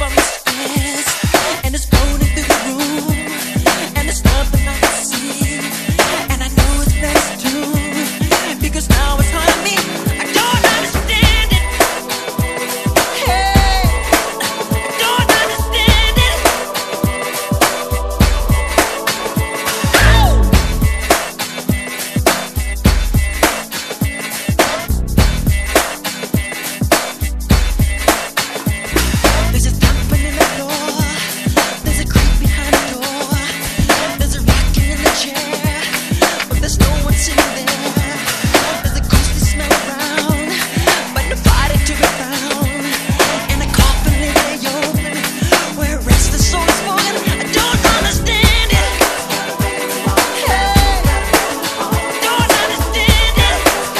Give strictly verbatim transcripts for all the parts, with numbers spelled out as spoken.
from the stairs, and it's floating through the room, and it's nothing I can see, and I know it's best too, because now it's hard on me. I don't understand it. Hey, I don't understand it. Oh! There's a thumping in the floor, there's a creep behind the door, there's a rocking in the chair, but there's no one sitting there. There's a ghostly smell around, but nobody to be found, and a coffin in the open where a restless soul is falling. I don't understand it. Hey, don't understand it.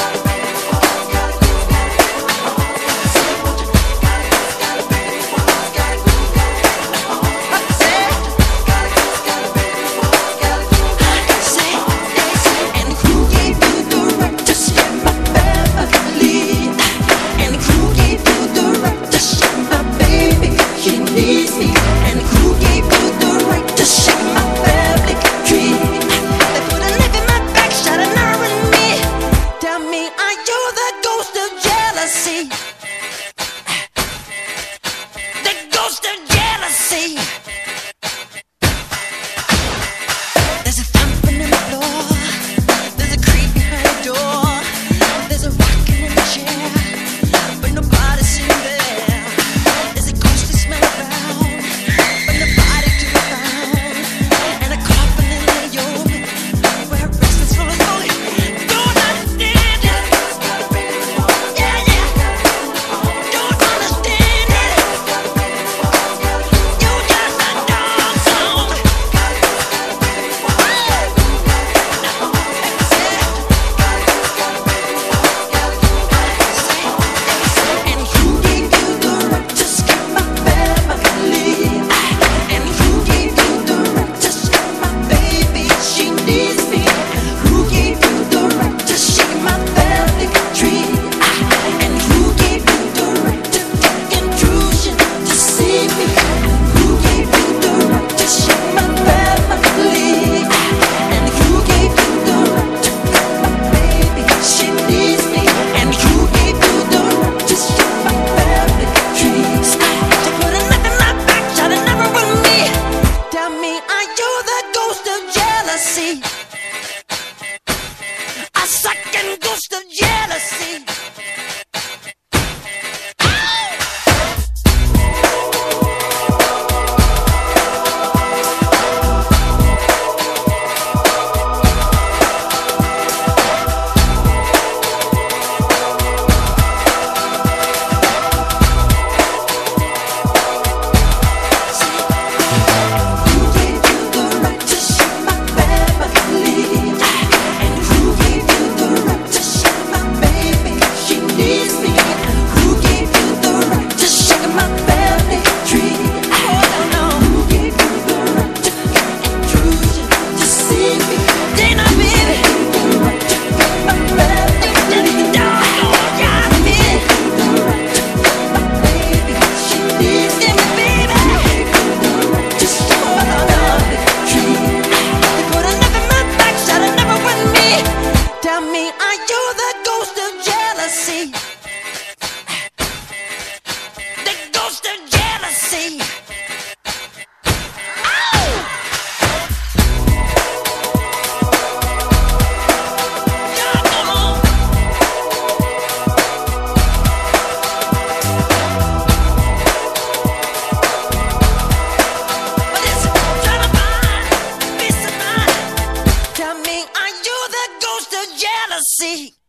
And who gave you the right to share my family? And who gave you the right to share my baby? She needs me. And who gave you the right to share my family tree? They put a knife in my back, shot an arrow in me. Tell me, are you the ghost of jealousy? The ghost of jealousy. There's a thumping in the floor, there's a creep behind the door, there's a rocking in the chair, but nobody's sitting there. There's a ghostly smell around, but nobody to be found, and a coffin in the open where a restless soul is falling. Don't understand it. Yeah, yeah. Don't understand it. You just a dog song. And who gave you the right to scare my family? And who gave you the right to scare my baby? She needs me. Who gave you the right to shake my family tree? And who gave you the right to take intrusion to see me? Who gave you the right to shake my family? And who gave you the right to cut my baby? She needs me. And who gave you the right to shake my family trees? They put a knife in my back, shot an arrow in me. Tell me, are you the ghost of jealousy? A second ghost of jealousy. Who gave you the right to shake my family? And who gave you the right to shake my baby? She needs me. Who gave you the right to shake my family tree? Oh no, who gave you the right to get intrusion to see me? Dana, baby. Who gave you the right to cut my family tree? Oh, yeah, me. Who gave you the right to cut my baby? She needs me, baby. Who gave you the right to shake my family tree? They put a knife in my back, shot an arrow in me. Tell me, are you the ghost of jealousy? The ghost of jealousy. Oh! Yeah, come on. But it's trying to find peace of mind. Tell me, are you the ghost of jealousy?